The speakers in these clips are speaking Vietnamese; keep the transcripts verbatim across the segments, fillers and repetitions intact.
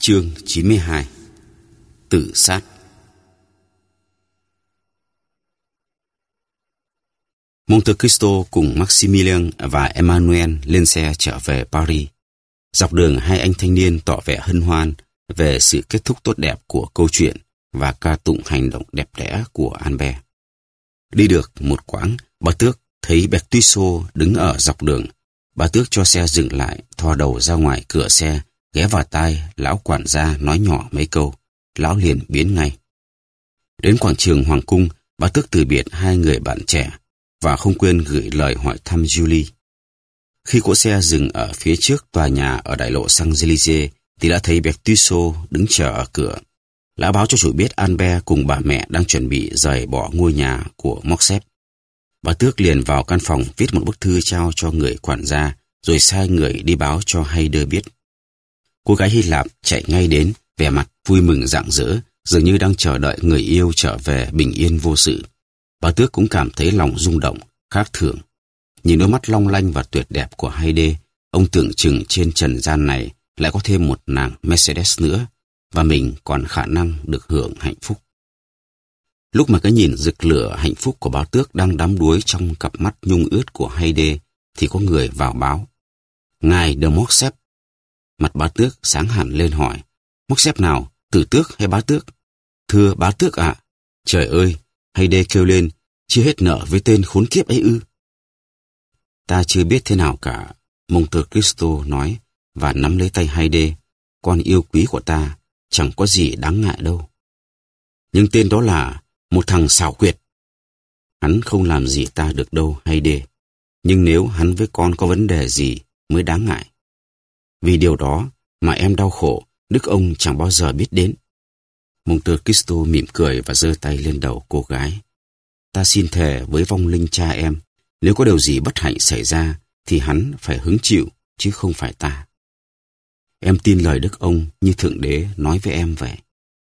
Chương chín mươi hai. Tự sát. Monte Cristo cùng Maximilian và Emmanuel lên xe trở về Paris. Dọc đường hai anh thanh niên tỏ vẻ hân hoan về sự kết thúc tốt đẹp của câu chuyện và ca tụng hành động đẹp đẽ của Albert. Đi được một quãng, bà Tước thấy Bertuccio đứng ở dọc đường. Bà Tước cho xe dừng lại, thò đầu ra ngoài cửa xe, ghé vào tai lão quản gia nói nhỏ mấy câu. Lão liền biến ngay. Đến quảng trường Hoàng cung, bà Tước từ biệt hai người bạn trẻ và không quên gửi lời hỏi thăm Julie. Khi cỗ xe dừng ở phía trước tòa nhà ở đại lộ Champs-Élysées thì đã thấy Bertuccio đứng chờ ở cửa. Lão báo cho chủ biết Albert cùng bà mẹ đang chuẩn bị rời bỏ ngôi nhà của Morcerf. Bà Tước liền vào căn phòng viết một bức thư trao cho người quản gia, rồi sai người đi báo cho Haydée biết. Cô gái Hy Lạp chạy ngay đến, vẻ mặt vui mừng rạng rỡ, dường như đang chờ đợi người yêu trở về bình yên vô sự. Bà Tước cũng cảm thấy lòng rung động, khác thường. Nhìn đôi mắt long lanh và tuyệt đẹp của Haydée, ông tưởng chừng trên trần gian này lại có thêm một nàng Mercedes nữa, và mình còn khả năng được hưởng hạnh phúc. Lúc mà cái nhìn rực lửa hạnh phúc của bà Tước đang đắm đuối trong cặp mắt nhung ướt của Haydée, thì có người vào báo. Ngài de Morcerf. Mặt bá Tước sáng hẳn lên hỏi, Morcerf nào, tử tước hay bá tước? Thưa bá tước ạ. À? Trời ơi, Haydée kêu lên, chưa hết nợ với tên khốn kiếp ấy ư? Ta chưa biết thế nào cả, Monte Cristo nói và nắm lấy tay Haydée. Con yêu quý của ta, chẳng có gì đáng ngại đâu. Nhưng tên đó là một thằng xảo quyệt. Hắn không làm gì ta được đâu, Haydée. Nhưng nếu hắn với con có vấn đề gì mới đáng ngại. Vì điều đó mà em đau khổ, đức ông chẳng bao giờ biết đến. Monte Cristo mỉm cười và giơ tay lên đầu cô gái. Ta xin thề với vong linh cha em, nếu có điều gì bất hạnh xảy ra thì hắn phải hứng chịu, chứ không phải ta. Em tin lời đức ông như Thượng Đế nói với em vậy.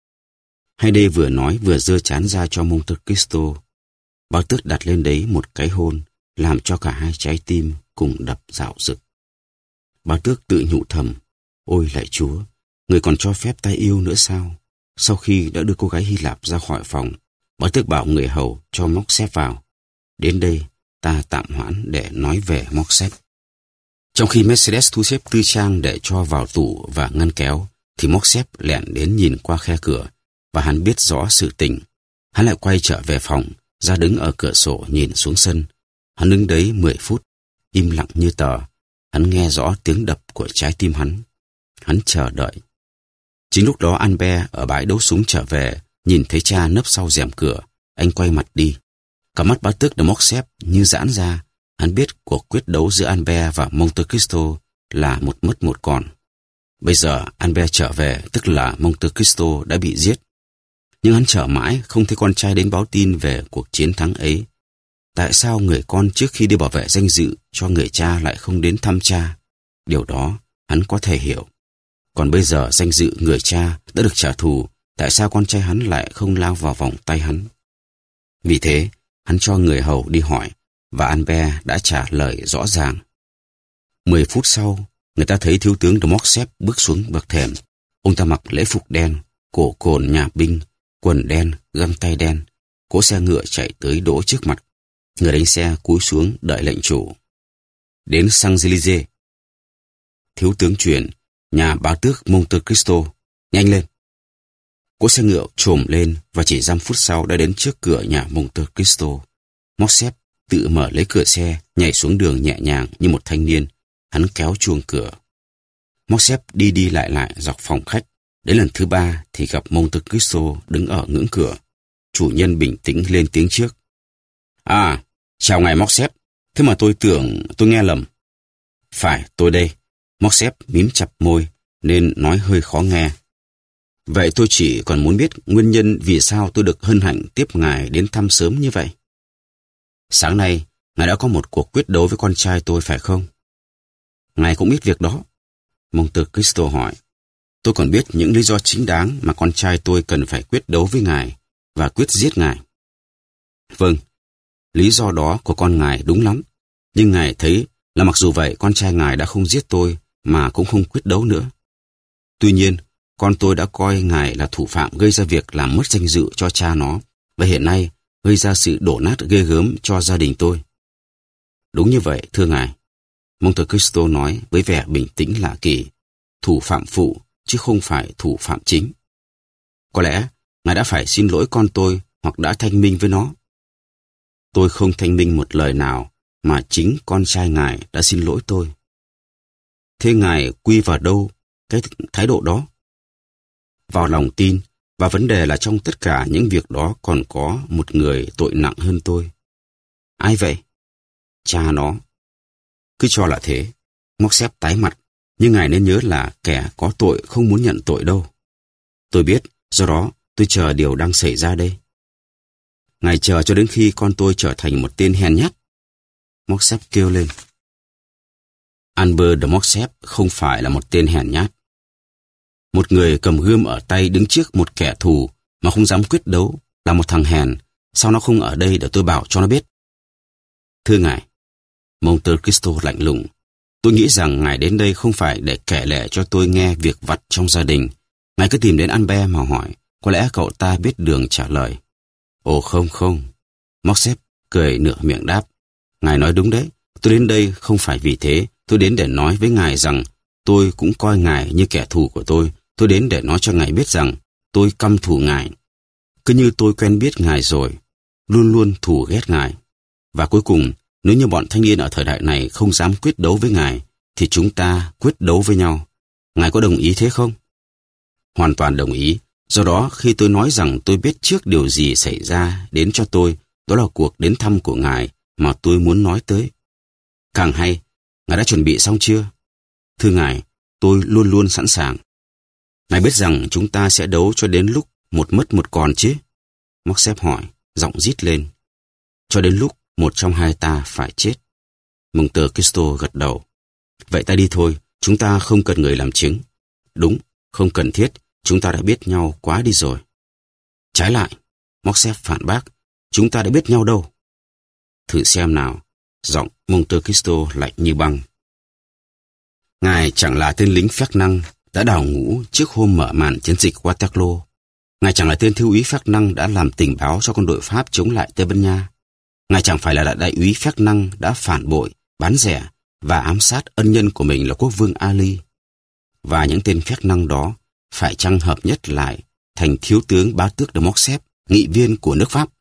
Haydée vừa nói vừa giơ trán ra cho Monte Cristo. Bà Tước đặt lên đấy một cái hôn, làm cho cả hai trái tim cùng đập dạo dực. Bà Tước tự nhủ thầm, ôi lạy Chúa, người còn cho phép ta yêu nữa sao? Sau khi đã đưa cô gái Hy Lạp ra khỏi phòng, bà Tước bảo người hầu cho Morcerf vào. Đến đây, ta tạm hoãn để nói về Morcerf. Trong khi Mercedes thu xếp tư trang để cho vào tủ và ngăn kéo, thì Morcerf lẻn đến nhìn qua khe cửa, và hắn biết rõ sự tình. Hắn lại quay trở về phòng, ra đứng ở cửa sổ nhìn xuống sân. Hắn đứng đấy mười phút, im lặng như tờ. Hắn nghe rõ tiếng đập của trái tim hắn. Hắn chờ đợi. Chính lúc đó Albert ở bãi đấu súng trở về, nhìn thấy cha nấp sau rèm cửa. Anh quay mặt đi. Cả mắt bá tước de Morcerf như giãn ra. Hắn biết cuộc quyết đấu giữa Albert và Monte Cristo là một mất một còn. Bây giờ Albert trở về, tức là Monte Cristo đã bị giết. Nhưng hắn chờ mãi không thấy con trai đến báo tin về cuộc chiến thắng ấy. Tại sao người con trước khi đi bảo vệ danh dự cho người cha lại không đến thăm cha? Điều đó hắn có thể hiểu. Còn bây giờ danh dự người cha đã được trả thù, tại sao con trai hắn lại không lao vào vòng tay hắn? Vì thế, hắn cho người hầu đi hỏi, và Albert đã trả lời rõ ràng. Mười phút sau, người ta thấy thiếu tướng de Morcerf bước xuống bậc thềm. Ông ta mặc lễ phục đen, cổ cồn nhà binh, quần đen, găng tay đen. Cỗ xe ngựa chạy tới đỗ trước mặt. Người đánh xe cúi xuống đợi lệnh chủ. Đến Champs-Élysées. Thiếu tướng truyền, nhà bá tước Monte Cristo, nhanh lên. Cỗ xe ngựa trồm lên và chỉ dăm phút sau đã đến trước cửa nhà Monte Cristo. Morcerf tự mở lấy cửa xe, nhảy xuống đường nhẹ nhàng như một thanh niên. Hắn kéo chuông cửa. Morcerf đi đi lại lại dọc phòng khách. Đến lần thứ ba thì gặp Monte Cristo đứng ở ngưỡng cửa. Chủ nhân bình tĩnh lên tiếng trước. À, chào ngài Morcerf. Thế mà tôi tưởng tôi nghe lầm. Phải, tôi đây. Morcerf mím chặt môi nên nói hơi khó nghe. Vậy tôi chỉ còn muốn biết nguyên nhân vì sao tôi được hân hạnh tiếp ngài đến thăm sớm như vậy. Sáng nay, ngài đã có một cuộc quyết đấu với con trai tôi phải không? Ngài cũng biết việc đó. Monte Cristo hỏi. Tôi còn biết những lý do chính đáng mà con trai tôi cần phải quyết đấu với ngài và quyết giết ngài. Vâng, lý do đó của con ngài đúng lắm. Nhưng ngài thấy là mặc dù vậy con trai ngài đã không giết tôi mà cũng không quyết đấu nữa. Tuy nhiên, con tôi đã coi ngài là thủ phạm gây ra việc làm mất danh dự cho cha nó, và hiện nay gây ra sự đổ nát ghê gớm cho gia đình tôi. Đúng như vậy, thưa ngài, Monte Cristo nói với vẻ bình tĩnh lạ kỳ, thủ phạm phụ chứ không phải thủ phạm chính. Có lẽ ngài đã phải xin lỗi con tôi hoặc đã thanh minh với nó. Tôi không thanh minh một lời nào, mà chính con trai ngài đã xin lỗi tôi. Thế ngài quy vào đâu cái thái độ đó? Vào lòng tin, và vấn đề là trong tất cả những việc đó còn có một người tội nặng hơn tôi. Ai vậy? Cha nó. Cứ cho là thế. Morcerf tái mặt, nhưng ngài nên nhớ là kẻ có tội không muốn nhận tội đâu. Tôi biết, do đó tôi chờ điều đang xảy ra đây. Ngài chờ cho đến khi con tôi trở thành một tên hèn nhát. Morcerf kêu lên. Albert de Morcerf không phải là một tên hèn nhát. Một người cầm gươm ở tay đứng trước một kẻ thù mà không dám quyết đấu là một thằng hèn. Sao nó không ở đây để tôi bảo cho nó biết? Thưa ngài, Monte Cristo lạnh lùng, tôi nghĩ rằng ngài đến đây không phải để kể lể cho tôi nghe việc vặt trong gia đình. Ngài cứ tìm đến Albert mà hỏi, có lẽ cậu ta biết đường trả lời. Ồ không không, Morcerf cười nửa miệng đáp. Ngài nói đúng đấy, tôi đến đây không phải vì thế. Tôi đến để nói với ngài rằng tôi cũng coi ngài như kẻ thù của tôi. Tôi đến để nói cho ngài biết rằng tôi căm thù ngài. Cứ như tôi quen biết ngài rồi, luôn luôn thù ghét ngài. Và cuối cùng, nếu như bọn thanh niên ở thời đại này không dám quyết đấu với ngài, thì chúng ta quyết đấu với nhau. Ngài có đồng ý thế không? Hoàn toàn đồng ý. Do đó, khi tôi nói rằng tôi biết trước điều gì xảy ra đến cho tôi, đó là cuộc đến thăm của ngài mà tôi muốn nói tới. Càng hay, ngài đã chuẩn bị xong chưa? Thưa ngài, tôi luôn luôn sẵn sàng. Ngài biết rằng chúng ta sẽ đấu cho đến lúc một mất một còn chứ? Morcerf hỏi, giọng rít lên. Cho đến lúc một trong hai ta phải chết. Monte Cristo gật đầu. Vậy ta đi thôi, chúng ta không cần người làm chứng. Đúng, không cần thiết, chúng ta đã biết nhau quá đi rồi. Trái lại, Morcerf phản bác, chúng ta đã biết nhau đâu. Thử xem nào, giọng Monte Cristo lạnh như băng. Ngài chẳng là tên lính phép năng đã đào ngũ trước hôm mở màn chiến dịch Waterloo. Ngài chẳng là tên thiếu úy phép năng đã làm tình báo cho quân đội Pháp chống lại Tây Ban Nha. Ngài chẳng phải là đại úy phép năng đã phản bội, bán rẻ và ám sát ân nhân của mình là quốc vương Ali. Và những tên phép năng đó phải chăng hợp nhất lại thành thiếu tướng bá tước de Morcerf, nghị viên của nước Pháp.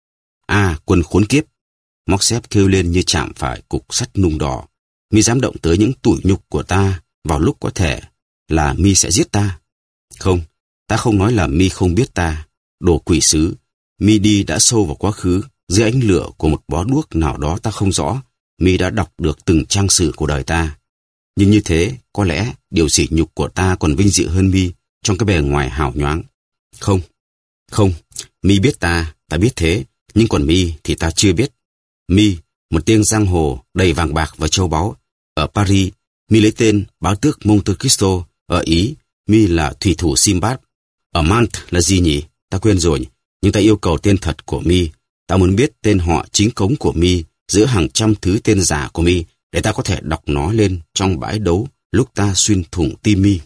À, quân khốn kiếp! Morcerf kêu lên như chạm phải cục sắt nung đỏ. Mi dám động tới những tủi nhục của ta vào lúc có thể là mi sẽ giết ta. Không, ta không nói là mi không biết ta. Đồ quỷ sứ, mi đi đã sâu vào quá khứ, dưới ánh lửa của một bó đuốc nào đó ta không rõ. Mi đã đọc được từng trang sử của đời ta. Nhưng như thế, có lẽ điều sỉ nhục của ta còn vinh dự hơn mi trong cái bề ngoài hào nhoáng. Không, không, mi biết ta, ta biết thế, nhưng còn mi thì ta chưa biết. Mi, một tên giang hồ đầy vàng bạc và châu báu. Ở Paris, mi lấy tên bá tước Monte Cristo. Ở Ý, mi là thủy thủ Simbad. Ở Mantes là gì nhỉ? Ta quên rồi, nhưng ta yêu cầu tên thật của mi. Ta muốn biết tên họ chính cống của mi giữa hàng trăm thứ tên giả của mi để ta có thể đọc nó lên trong bãi đấu lúc ta xuyên thủng tim mi.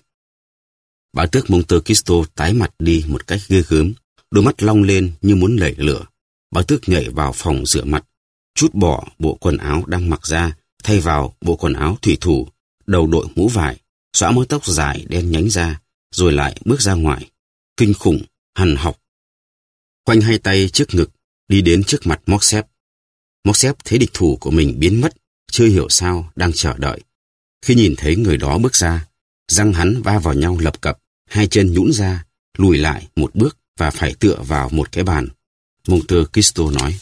Bá tước Monte Cristo tái mặt đi một cách ghê gớm, đôi mắt long lên như muốn nảy lửa. Bá tước nhảy vào phòng rửa mặt, trút bỏ bộ quần áo đang mặc ra, thay vào bộ quần áo thủy thủ, đầu đội mũ vải, xõa mớ tóc dài đen nhánh ra, rồi lại bước ra ngoài, kinh khủng, hằn học. Khoanh hai tay trước ngực, đi đến trước mặt Morcerf. Morcerf thấy địch thủ của mình biến mất, chưa hiểu sao đang chờ đợi. Khi nhìn thấy người đó bước ra, răng hắn va vào nhau lập cập, hai chân nhũn ra, lùi lại một bước và phải tựa vào một cái bàn. Monte Cristo nói: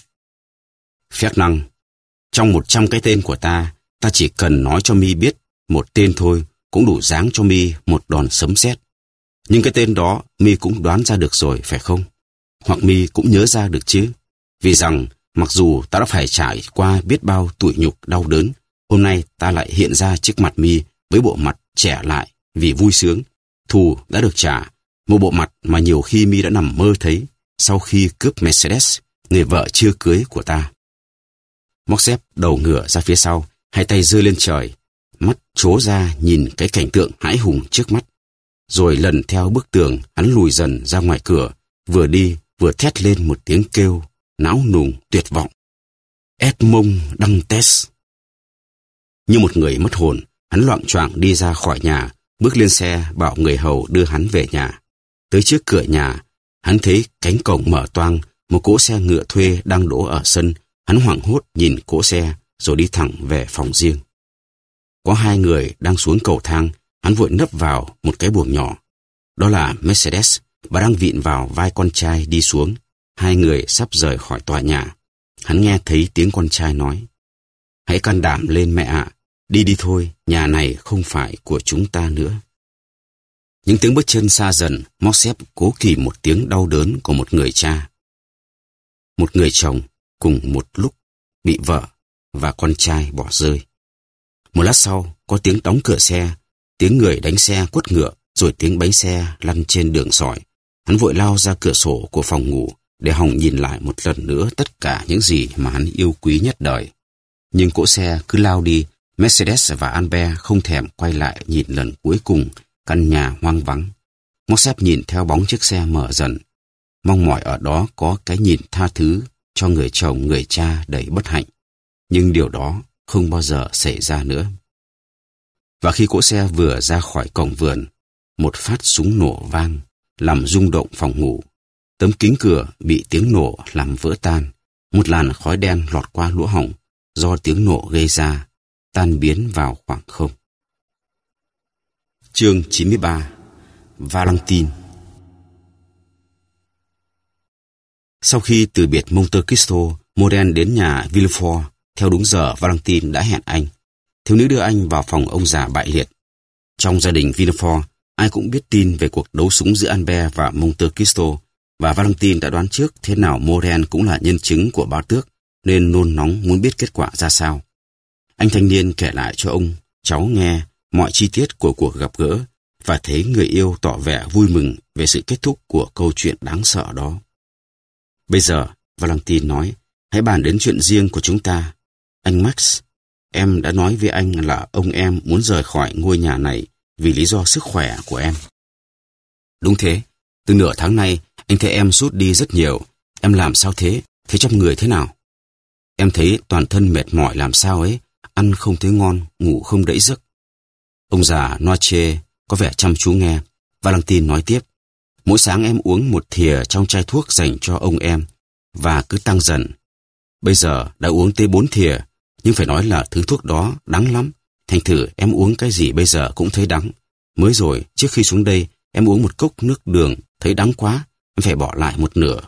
Phép năng, trong một trăm cái tên của ta, ta chỉ cần nói cho mi biết một tên thôi cũng đủ giáng cho mi một đòn sấm sét. Nhưng cái tên đó mi cũng đoán ra được rồi, phải không? Hoặc mi cũng nhớ ra được chứ? Vì rằng mặc dù ta đã phải trải qua biết bao tủi nhục đau đớn, hôm nay ta lại hiện ra trước mặt mi với bộ mặt trẻ lại vì vui sướng. Thù đã được trả, một bộ mặt mà nhiều khi mi đã nằm mơ thấy sau khi cướp Mercedes, người vợ chưa cưới của ta. Morcerf đầu ngửa ra phía sau, hai tay giơ lên trời, mắt trố ra nhìn cái cảnh tượng hãi hùng trước mắt. Rồi lần theo bức tường, hắn lùi dần ra ngoài cửa, vừa đi vừa thét lên một tiếng kêu, não nùng, tuyệt vọng. Edmond Dantes. Như một người mất hồn, hắn loạng choạng đi ra khỏi nhà, bước lên xe bảo người hầu đưa hắn về nhà. Tới trước cửa nhà, hắn thấy cánh cổng mở toang, một cỗ xe ngựa thuê đang đỗ ở sân. Hắn hoảng hốt nhìn cỗ xe, rồi đi thẳng về phòng riêng. Có hai người đang xuống cầu thang, hắn vội nấp vào một cái buồng nhỏ. Đó là Mercedes, bà đang vịn vào vai con trai đi xuống. Hai người sắp rời khỏi tòa nhà. Hắn nghe thấy tiếng con trai nói: "Hãy can đảm lên mẹ ạ, đi đi thôi, nhà này không phải của chúng ta nữa." Những tiếng bước chân xa dần, Morcerf cố kìm một tiếng đau đớn của một người cha. Một người chồng cùng một lúc bị vợ và con trai bỏ rơi. Một lát sau, có tiếng đóng cửa xe, tiếng người đánh xe quất ngựa, rồi tiếng bánh xe lăn trên đường sỏi. Hắn vội lao ra cửa sổ của phòng ngủ để hòng nhìn lại một lần nữa tất cả những gì mà hắn yêu quý nhất đời. Nhưng cỗ xe cứ lao đi, Mercedes và Albert không thèm quay lại nhìn lần cuối cùng căn nhà hoang vắng. Morcerf nhìn theo bóng chiếc xe mở dần, mong mỏi ở đó có cái nhìn tha thứ cho người chồng người cha đầy bất hạnh. Nhưng điều đó không bao giờ xảy ra nữa. Và khi cỗ xe vừa ra khỏi cổng vườn, một phát súng nổ vang, làm rung động phòng ngủ. Tấm kính cửa bị tiếng nổ làm vỡ tan. Một làn khói đen lọt qua lỗ hổng do tiếng nổ gây ra, tan biến vào khoảng không. Chương chín mươi ba. Valentine. Sau khi từ biệt Monte Cristo, Morel đến nhà Villefort theo đúng giờ Valentine đã hẹn anh. Thiếu nữ đưa anh vào phòng ông già bại liệt. Trong gia đình Villefort, ai cũng biết tin về cuộc đấu súng giữa Albert và Monte Cristo, và Valentine đã đoán trước thế nào Morel cũng là nhân chứng của bá tước, nên nôn nóng muốn biết kết quả ra sao. Anh thanh niên kể lại cho ông cháu nghe mọi chi tiết của cuộc gặp gỡ, và thấy người yêu tỏ vẻ vui mừng về sự kết thúc của câu chuyện đáng sợ đó. Bây giờ, Valentine nói, hãy bàn đến chuyện riêng của chúng ta. Anh Max, em đã nói với anh là ông em muốn rời khỏi ngôi nhà này vì lý do sức khỏe của em. Đúng thế, từ nửa tháng nay, anh thấy em sút đi rất nhiều. Em làm sao thế? Thế trong người thế nào? Em thấy toàn thân mệt mỏi làm sao ấy, ăn không thấy ngon, ngủ không đẫy giấc. Ông già Noche có vẻ chăm chú nghe. Valentine nói tiếp, mỗi sáng em uống một thìa trong chai thuốc dành cho ông em, và cứ tăng dần. Bây giờ đã uống tới bốn thìa, nhưng phải nói là thứ thuốc đó đắng lắm. Thành thử em uống cái gì bây giờ cũng thấy đắng. Mới rồi, trước khi xuống đây, em uống một cốc nước đường, thấy đắng quá, em phải bỏ lại một nửa.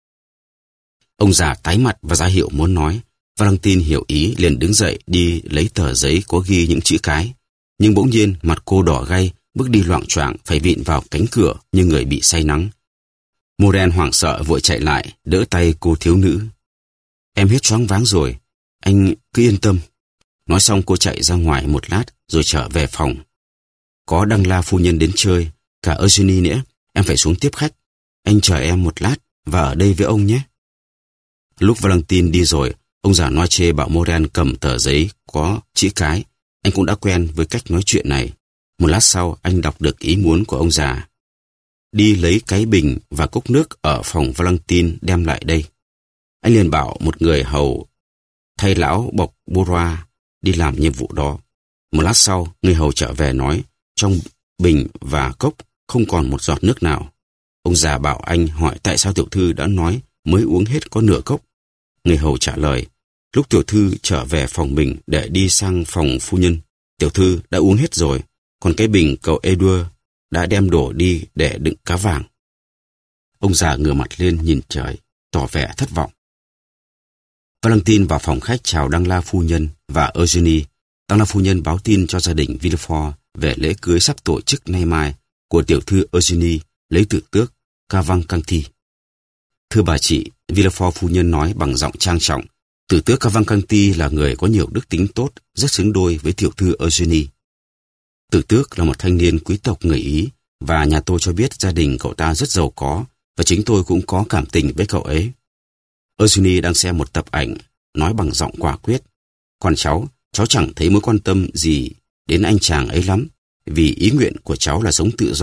Ông già tái mặt và ra hiệu muốn nói. Valentine hiểu ý liền đứng dậy đi lấy tờ giấy có ghi những chữ cái. Nhưng bỗng nhiên mặt cô đỏ gay, bước đi loạng choạng phải vịn vào cánh cửa như người bị say nắng. Morel hoảng sợ vội chạy lại, đỡ tay cô thiếu nữ. Em hết choáng váng rồi, anh cứ yên tâm. Nói xong cô chạy ra ngoài một lát rồi trở về phòng. Có Đăng La phu nhân đến chơi, cả Eugenie nữa, em phải xuống tiếp khách. Anh chờ em một lát và ở đây với ông nhé. Lúc Valentine đi rồi, ông già Noche bảo Morel cầm tờ giấy có chữ cái. Anh cũng đã quen với cách nói chuyện này. Một lát sau, anh đọc được ý muốn của ông già. Đi lấy cái bình và cốc nước ở phòng Valentine đem lại đây. Anh liền bảo một người hầu thay lão bọc Bourgeois đi làm nhiệm vụ đó. Một lát sau, người hầu trở về nói, trong bình và cốc không còn một giọt nước nào. Ông già bảo anh hỏi tại sao tiểu thư đã nói mới uống hết có nửa cốc. Người hầu trả lời, lúc tiểu thư trở về phòng mình để đi sang phòng phu nhân, tiểu thư đã uống hết rồi, còn cái bình cậu Edouard đã đem đổ đi để đựng cá vàng. Ông già ngửa mặt lên nhìn trời, tỏ vẻ thất vọng. Valentine vào phòng khách chào Đăng La phu nhân và Eugenie. Đăng La phu nhân báo tin cho gia đình Villefort về lễ cưới sắp tổ chức nay mai của tiểu thư Eugenie lấy tử tước Cavalcanti. Thưa bà chị, Villefort phu nhân nói bằng giọng trang trọng, tử tước Cavalcanti là người có nhiều đức tính tốt, rất xứng đôi với tiểu thư Eugenie. Tử tước là một thanh niên quý tộc người Ý, và nhà tôi cho biết gia đình cậu ta rất giàu có, và chính tôi cũng có cảm tình với cậu ấy. Eugenie đang xem một tập ảnh, nói bằng giọng quả quyết. Còn cháu, cháu chẳng thấy mối quan tâm gì đến anh chàng ấy lắm, vì ý nguyện của cháu là sống tự do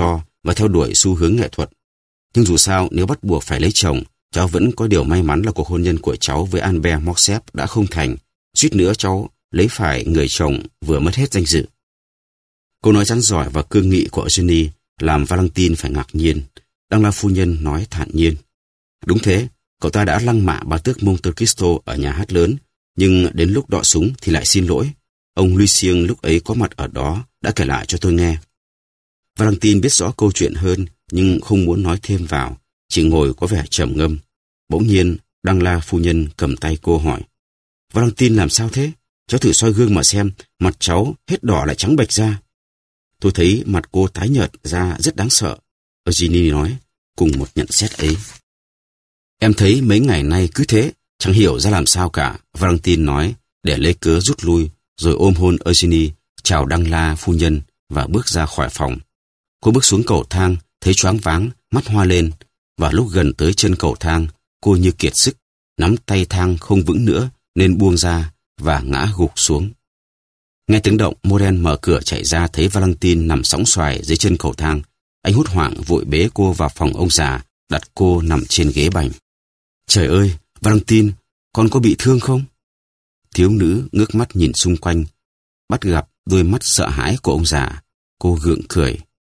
và theo đuổi xu hướng nghệ thuật. Nhưng dù sao, nếu bắt buộc phải lấy chồng, cháu vẫn có điều may mắn là cuộc hôn nhân của cháu với Albert Morcerf đã không thành. Suýt nữa cháu lấy phải người chồng vừa mất hết danh dự. Câu nói rắn giỏi và cương nghị của Eugenie làm Valentine phải ngạc nhiên. Đang là phu nhân nói thản nhiên. Đúng thế, cậu ta đã lăng mạ bà tước Monte Cristo ở nhà hát lớn, nhưng đến lúc đọ súng thì lại xin lỗi. Ông Lucien lúc ấy có mặt ở đó đã kể lại cho tôi nghe. Valentine biết rõ câu chuyện hơn, nhưng không muốn nói thêm vào, chỉ ngồi có vẻ trầm ngâm. Bỗng nhiên, Đăng La phu nhân cầm tay cô hỏi. Valentine làm sao thế? Cháu thử soi gương mà xem, mặt cháu hết đỏ lại trắng bệch ra. Tôi thấy mặt cô tái nhợt ra rất đáng sợ, Eugenie nói, cùng một nhận xét ấy. Em thấy mấy ngày nay cứ thế, chẳng hiểu ra làm sao cả, Valentine nói, để lấy cớ rút lui, rồi ôm hôn Eugenie, chào Đăng La phu nhân và bước ra khỏi phòng. Cô bước xuống cầu thang, thấy choáng váng, mắt hoa lên, và lúc gần tới chân cầu thang, cô như kiệt sức, nắm tay thang không vững nữa nên buông ra và ngã gục xuống. Nghe tiếng động, Morel mở cửa chạy ra thấy Valentine nằm sõng xoài dưới chân cầu thang. Anh hốt hoảng vội bế cô vào phòng ông già, đặt cô nằm trên ghế bành. Trời ơi, Valentine, con có bị thương không? Thiếu nữ ngước mắt nhìn xung quanh, bắt gặp đôi mắt sợ hãi của ông già. Cô gượng cười.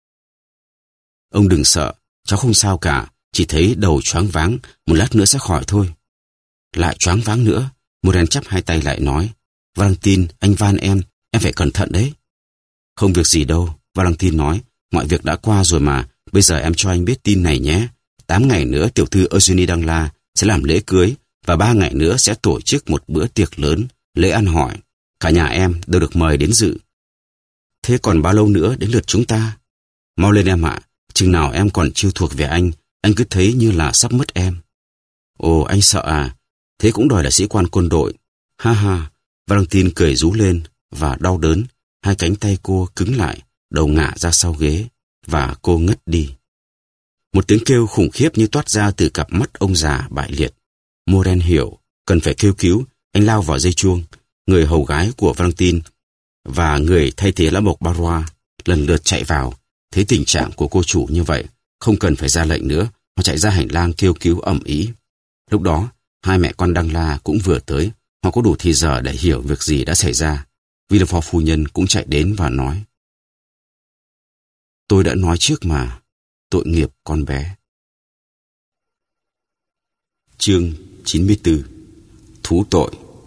Ông đừng sợ, cháu không sao cả, chỉ thấy đầu choáng váng, một lát nữa sẽ khỏi thôi. Lại choáng váng nữa, Morel chắp hai tay lại nói. Valentine, anh van em, em phải cẩn thận đấy. Không việc gì đâu, Valentine nói, mọi việc đã qua rồi mà, bây giờ em cho anh biết tin này nhé. Tám ngày nữa tiểu thư Eugenie Đăng La sẽ làm lễ cưới, và ba ngày nữa sẽ tổ chức một bữa tiệc lớn, lễ ăn hỏi. Cả nhà em đều được mời đến dự. Thế còn bao lâu nữa đến lượt chúng ta? Mau lên em ạ, chừng nào em còn chưa thuộc về anh, anh cứ thấy như là sắp mất em. Ồ, anh sợ à? Thế cũng đòi là sĩ quan quân đội. Ha ha, Valentine cười rú lên và đau đớn, hai cánh tay cô cứng lại, đầu ngả ra sau ghế, và cô ngất đi. Một tiếng kêu khủng khiếp như toát ra từ cặp mắt ông già bại liệt. Morel hiểu, cần phải kêu cứu, anh lao vào dây chuông. Người hầu gái của Valentine và người thay thế lá mộc Barrois lần lượt chạy vào. Thấy tình trạng của cô chủ như vậy, không cần phải ra lệnh nữa, họ chạy ra hành lang kêu cứu ầm ĩ. Lúc đó, hai mẹ con Đăng La cũng vừa tới, họ có đủ thì giờ để hiểu việc gì đã xảy ra. Villefort phu nhân cũng chạy đến và nói. Tôi đã nói trước mà, tội nghiệp con bé. Chương chín mươi tư. Thú tội.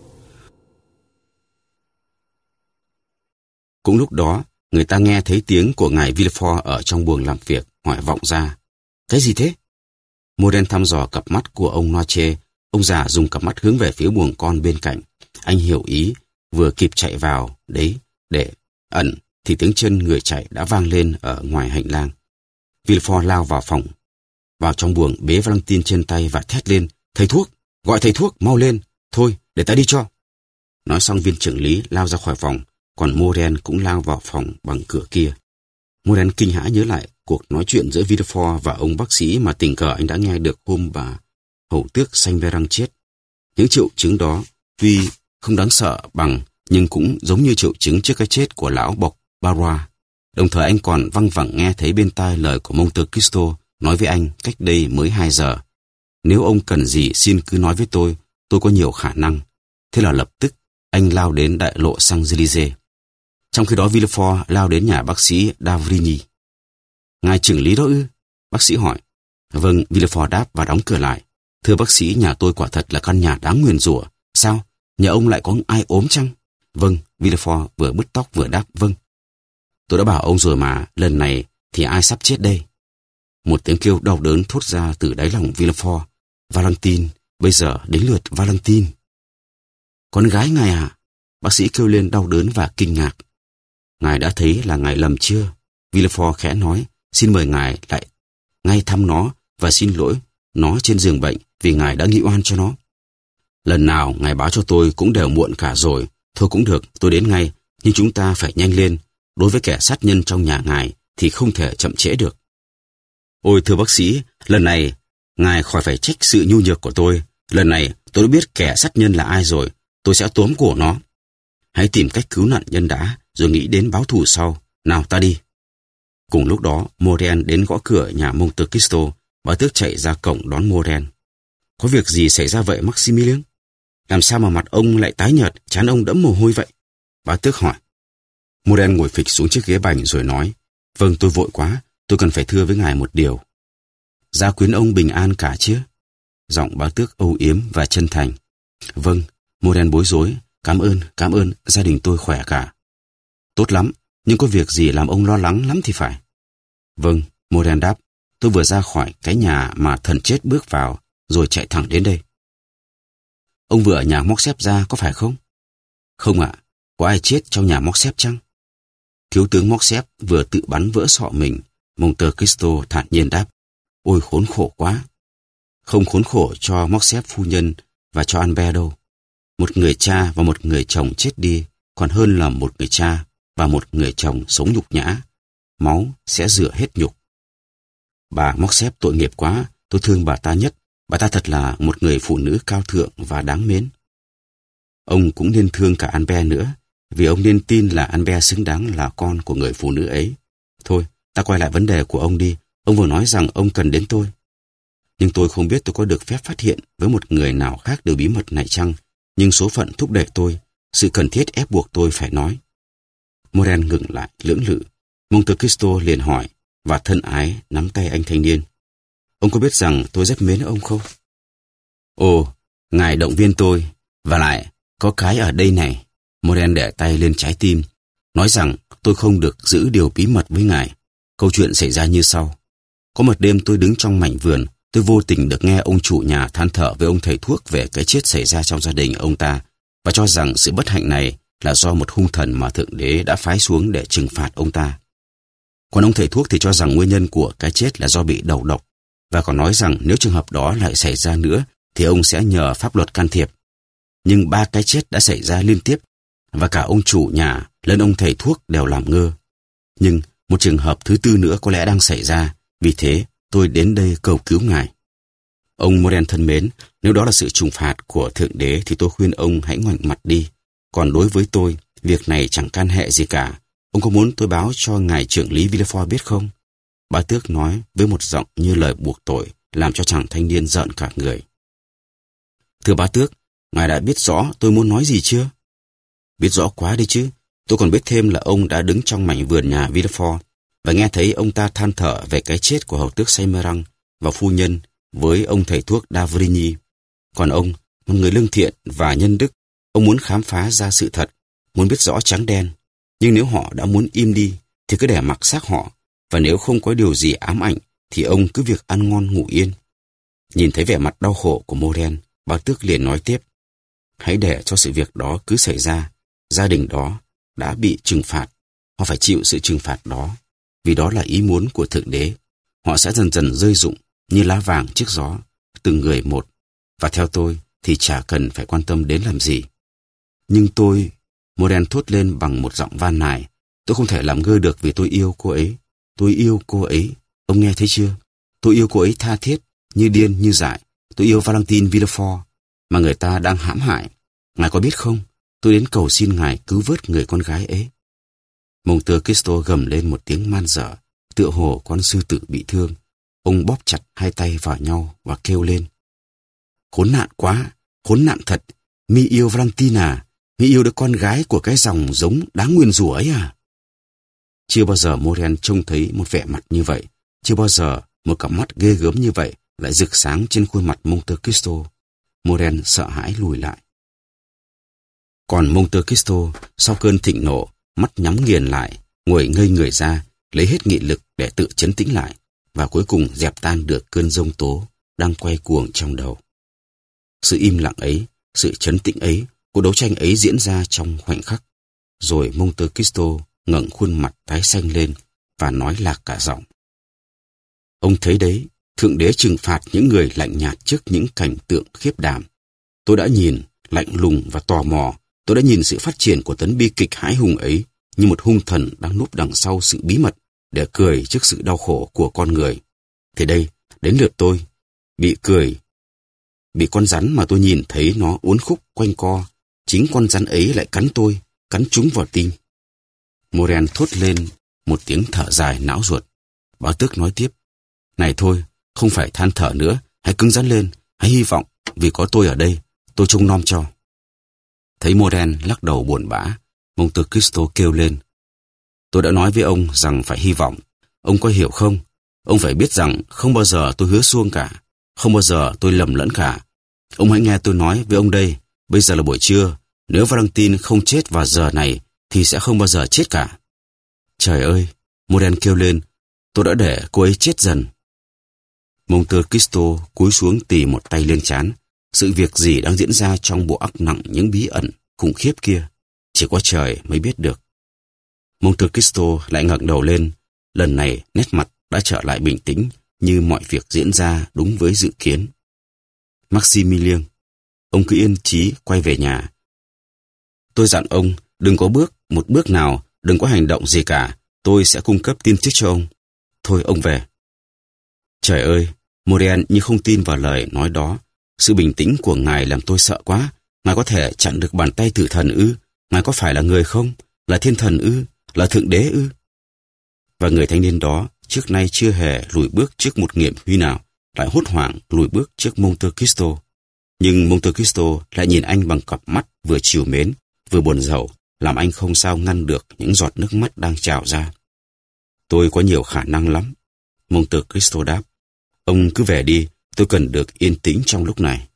Cũng lúc đó, người ta nghe thấy tiếng của ngài Villefort ở trong buồng làm việc, hỏi vọng ra. Cái gì thế? Morel thăm dò cặp mắt của ông Noche. Ông già dùng cặp mắt hướng về phía buồng con bên cạnh. Anh hiểu ý, vừa kịp chạy vào, đấy, để ẩn, thì tiếng chân người chạy đã vang lên ở ngoài hành lang. Villefort lao vào phòng, vào trong buồng bế Valentine trên tay và thét lên. Thầy thuốc, gọi thầy thuốc, mau lên. Thôi, để ta đi cho. Nói xong viên trưởng lý lao ra khỏi phòng, còn Morel cũng lao vào phòng bằng cửa kia. Morel kinh hãi nhớ lại cuộc nói chuyện giữa Villefort và ông bác sĩ mà tình cờ anh đã nghe được hôm bà hầu tước Saint-Véran chết. Những triệu chứng đó tuy không đáng sợ bằng, nhưng cũng giống như triệu chứng trước cái chết của lão bộc Barrois. Đồng thời anh còn văng vẳng nghe thấy bên tai lời của Monte Cristo nói với anh cách đây mới hai giờ. Nếu ông cần gì xin cứ nói với tôi, tôi có nhiều khả năng. Thế là lập tức anh lao đến đại lộ Champs-Élysées. Trong khi đó Villefort lao đến nhà bác sĩ D'avrigny. Ngài trưởng lý đó ư? Bác sĩ hỏi. Vâng, Villefort đáp và đóng cửa lại. Thưa bác sĩ, nhà tôi quả thật là căn nhà đáng nguyền rủa. Sao? Nhà ông lại có ai ốm chăng? Vâng, Villefort vừa bứt tóc vừa đáp vâng. Tôi đã bảo ông rồi mà, lần này thì ai sắp chết đây? Một tiếng kêu đau đớn thốt ra từ đáy lòng Villefort. Valentine, bây giờ đến lượt Valentine. Con gái ngài à? Bác sĩ kêu lên đau đớn và kinh ngạc. Ngài đã thấy là ngài lầm chưa? Villefort khẽ nói, xin mời ngài lại ngay thăm nó và xin lỗi nó trên giường bệnh vì ngài đã nghị oan cho nó. Lần nào ngài báo cho tôi cũng đều muộn cả rồi. Thôi cũng được, tôi đến ngay, nhưng chúng ta phải nhanh lên. Đối với kẻ sát nhân trong nhà ngài thì không thể chậm trễ được. Ôi thưa bác sĩ, lần này ngài khỏi phải trách sự nhu nhược của tôi. Lần này tôi đã biết kẻ sát nhân là ai rồi, tôi sẽ tóm cổ nó. Hãy tìm cách cứu nạn nhân đã, rồi nghĩ đến báo thù sau. Nào ta đi. Cùng lúc đó, Moren đến gõ cửa nhà Monte Cristo. Bá tước chạy ra cổng đón Moren. Có việc gì xảy ra vậy Maximilian? Làm sao mà mặt ông lại tái nhợt, trán ông đẫm mồ hôi vậy? Bá tước hỏi. Moren ngồi phịch xuống chiếc ghế bành rồi nói, vâng, tôi vội quá, tôi cần phải thưa với ngài một điều. Gia quyến ông bình an cả chứ? Giọng bá tước âu yếm và chân thành. Vâng, Moren bối rối, cảm ơn, cảm ơn, gia đình tôi khỏe cả. Tốt lắm, nhưng có việc gì làm ông lo lắng lắm thì phải. Vâng, Moren đáp, tôi vừa ra khỏi cái nhà mà thần chết bước vào, rồi chạy thẳng đến đây. Ông vừa ở nhà móc xếp ra, có phải không? Không ạ, có ai chết trong nhà móc xếp chăng? Thiếu tướng móc xếp vừa tự bắn vỡ sọ mình. Monte Cristo thản nhiên đáp, ôi khốn khổ quá. Không khốn khổ cho móc xếp phu nhân và cho Albert đâu. Một người cha và một người chồng chết đi còn hơn là một người cha và một người chồng sống nhục nhã. Máu sẽ rửa hết nhục. Bà móc xếp tội nghiệp quá, tôi thương bà ta nhất. Bà ta thật là một người phụ nữ cao thượng và đáng mến. Ông cũng nên thương cả Albert nữa, vì ông nên tin là Albert xứng đáng là con của người phụ nữ ấy. Thôi, ta quay lại vấn đề của ông đi. Ông vừa nói rằng ông cần đến tôi. Nhưng tôi không biết tôi có được phép phát hiện với một người nào khác điều bí mật này chăng, nhưng số phận thúc đẩy tôi, sự cần thiết ép buộc tôi phải nói. Moren ngừng lại, lưỡng lự. Monte Cristo liền hỏi và thân ái nắm tay anh thanh niên. Ông có biết rằng tôi rất mến ông không? Ồ, ngài động viên tôi. Và lại, có cái ở đây này. Moren để tay lên trái tim, nói rằng tôi không được giữ điều bí mật với ngài. Câu chuyện xảy ra như sau. Có một đêm tôi đứng trong mảnh vườn, tôi vô tình được nghe ông chủ nhà than thở với ông thầy thuốc về cái chết xảy ra trong gia đình ông ta, và cho rằng sự bất hạnh này là do một hung thần mà Thượng Đế đã phái xuống để trừng phạt ông ta. Còn ông thầy thuốc thì cho rằng nguyên nhân của cái chết là do bị đầu độc, và còn nói rằng nếu trường hợp đó lại xảy ra nữa thì ông sẽ nhờ pháp luật can thiệp. Nhưng ba cái chết đã xảy ra liên tiếp, và cả ông chủ nhà lẫn ông thầy thuốc đều làm ngơ. Nhưng một trường hợp thứ tư nữa có lẽ đang xảy ra, vì thế tôi đến đây cầu cứu ngài. Ông Moren thân mến, nếu đó là sự trừng phạt của Thượng Đế thì tôi khuyên ông hãy ngoảnh mặt đi. Còn đối với tôi, việc này chẳng can hệ gì cả. Ông có muốn tôi báo cho ngài trưởng lý Villefort biết không? Bá tước nói với một giọng như lời buộc tội, làm cho chàng thanh niên rợn cả người. Thưa bá tước, ngài đã biết rõ tôi muốn nói gì chưa? Biết rõ quá đi chứ. Tôi còn biết thêm là ông đã đứng trong mảnh vườn nhà Villefort và nghe thấy ông ta than thở về cái chết của hầu tước Saymerang và phu nhân với ông thầy thuốc Davrigny. Còn ông, một người lương thiện và nhân đức, ông muốn khám phá ra sự thật, muốn biết rõ trắng đen. Nhưng nếu họ đã muốn im đi, thì cứ để mặc xác họ, và nếu không có điều gì ám ảnh, thì ông cứ việc ăn ngon ngủ yên. Nhìn thấy vẻ mặt đau khổ của Moren, bá tước liền nói tiếp, hãy để cho sự việc đó cứ xảy ra. Gia đình đó đã bị trừng phạt, họ phải chịu sự trừng phạt đó, vì đó là ý muốn của Thượng Đế. Họ sẽ dần dần rơi rụng như lá vàng trước gió, từng người một, và theo tôi thì chả cần phải quan tâm đến làm gì. Nhưng tôi, Moren thốt lên bằng một giọng van nài, tôi không thể làm ngơ được vì tôi yêu cô ấy. Tôi yêu cô ấy, ông nghe thấy chưa? Tôi yêu cô ấy tha thiết, như điên như dại. Tôi yêu Valentine Villefort, mà người ta đang hãm hại. Ngài có biết không? Tôi đến cầu xin ngài cứu vớt người con gái ấy. Monte Cristo gầm lên một tiếng man dở, tựa hồ con sư tử bị thương. Ông bóp chặt hai tay vào nhau và kêu lên. Khốn nạn quá, khốn nạn thật. Mi yêu Valentine à? Mi yêu đứa con gái của cái dòng giống đáng nguyền rủa ấy à? Chưa bao giờ Moren trông thấy một vẻ mặt như vậy. Chưa bao giờ một cặp mắt ghê gớm như vậy lại rực sáng trên khuôn mặt Monte Cristo. Moren sợ hãi lùi lại. Còn Monte Cristo, sau cơn thịnh nộ, mắt nhắm nghiền lại, ngồi ngây người ra, lấy hết nghị lực để tự trấn tĩnh lại, và cuối cùng dẹp tan được cơn giông tố đang quay cuồng trong đầu. Sự im lặng ấy, sự trấn tĩnh ấy, cuộc đấu tranh ấy diễn ra trong khoảnh khắc. Rồi Monte Cristo ngẩng khuôn mặt tái xanh lên và nói lạc cả giọng. Ông thấy đấy, Thượng Đế trừng phạt những người lạnh nhạt trước những cảnh tượng khiếp đảm. Tôi đã nhìn, lạnh lùng và tò mò, tôi đã nhìn sự phát triển của tấn bi kịch hãi hùng ấy như một hung thần đang núp đằng sau sự bí mật để cười trước sự đau khổ của con người. Thì đây, đến lượt tôi, bị cười, bị con rắn mà tôi nhìn thấy nó uốn khúc quanh co, chính con rắn ấy lại cắn tôi, cắn trúng vào tim. Moren thốt lên một tiếng thở dài não ruột. Bá tước nói tiếp, này thôi, không phải than thở nữa, hãy cứng rắn lên, hãy hy vọng, vì có tôi ở đây, tôi trông nom cho. Thấy Moren lắc đầu buồn bã, Monte Cristo kêu lên, tôi đã nói với ông rằng phải hy vọng, ông có hiểu không? Ông phải biết rằng không bao giờ tôi hứa suông cả, không bao giờ tôi lầm lẫn cả. Ông hãy nghe tôi nói với ông đây, bây giờ là buổi trưa, nếu Valentine không chết vào giờ này thì sẽ không bao giờ chết cả. Trời ơi, Moren kêu lên, tôi đã để cô ấy chết dần. Monte Cristo cúi xuống tì một tay lên trán. Sự việc gì đang diễn ra trong bộ óc nặng những bí ẩn khủng khiếp kia, chỉ có trời mới biết được. Monte Cristo lại ngẩng đầu lên, lần này nét mặt đã trở lại bình tĩnh như mọi việc diễn ra đúng với dự kiến. Maximilien, ông cứ yên chí quay về nhà. Tôi dặn ông đừng có bước một bước nào, đừng có hành động gì cả, tôi sẽ cung cấp tin tức cho ông. Thôi ông về. Trời ơi, Moren như không tin vào lời nói đó. Sự bình tĩnh của ngài làm tôi sợ quá. Ngài có thể chặn được bàn tay tử thần ư? Ngài có phải là người không? Là thiên thần ư? Là thượng đế ư? Và người thanh niên đó trước nay chưa hề lùi bước trước một nghiệm huy nào, lại hốt hoảng lùi bước trước Monte Cristo. Nhưng Monte Cristo lại nhìn anh bằng cặp mắt vừa trìu mến, vừa buồn rầu, làm anh không sao ngăn được những giọt nước mắt đang trào ra. Tôi có nhiều khả năng lắm, Monte Cristo đáp. Ông cứ về đi, tôi cần được yên tĩnh trong lúc này.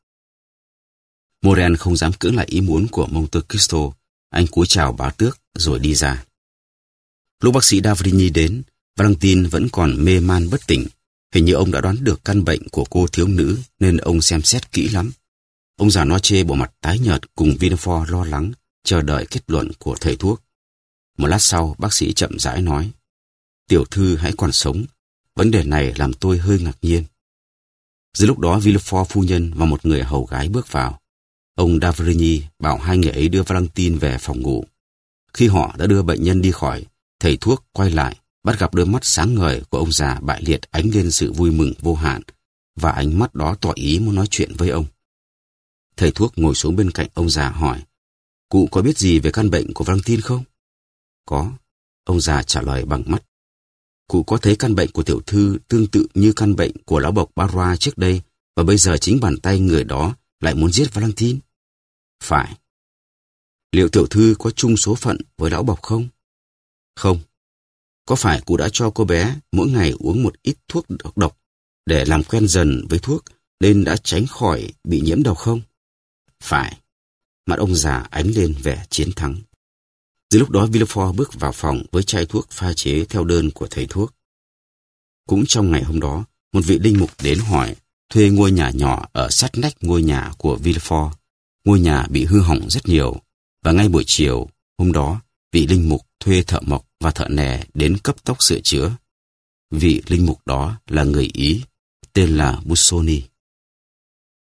Moren không dám cưỡng lại ý muốn của Monte Cristo. Anh cúi chào bá tước rồi đi ra. Lúc bác sĩ Davrini đến, Valentine vẫn còn mê man bất tỉnh. Hình như ông đã đoán được căn bệnh của cô thiếu nữ nên ông xem xét kỹ lắm. Ông già Noche bộ mặt tái nhợt cùng Villefort lo lắng, chờ đợi kết luận của thầy thuốc. Một lát sau, bác sĩ chậm rãi nói, tiểu thư hãy còn sống. Vấn đề này làm tôi hơi ngạc nhiên. Giữa lúc đó, Villefort phu nhân và một người hầu gái bước vào. Ông Davrini bảo hai người ấy đưa Valentine về phòng ngủ. Khi họ đã đưa bệnh nhân đi khỏi, thầy thuốc quay lại, bắt gặp đôi mắt sáng ngời của ông già bại liệt ánh lên sự vui mừng vô hạn, và ánh mắt đó tỏ ý muốn nói chuyện với ông. Thầy thuốc ngồi xuống bên cạnh ông già hỏi, cụ có biết gì về căn bệnh của Valentine không? Có, ông già trả lời bằng mắt. Cụ có thấy căn bệnh của tiểu thư tương tự như căn bệnh của lão bộc Barrois trước đây, và bây giờ chính bàn tay người đó lại muốn giết Valentine? Phải. Liệu tiểu thư có chung số phận với lão bộc không? Không. Có phải cụ đã cho cô bé mỗi ngày uống một ít thuốc độc độc để làm quen dần với thuốc nên đã tránh khỏi bị nhiễm độc không? Phải. Mặt ông già ánh lên vẻ chiến thắng. Giữa lúc đó Villefort bước vào phòng với chai thuốc pha chế theo đơn của thầy thuốc. Cũng trong ngày hôm đó, một vị linh mục đến hỏi thuê ngôi nhà nhỏ ở sát nách ngôi nhà của Villefort. Ngôi nhà bị hư hỏng rất nhiều, và ngay buổi chiều hôm đó, vị linh mục thuê thợ mộc và thợ nè đến cấp tốc sửa chữa. Vị linh mục đó là người Ý, tên là Busoni.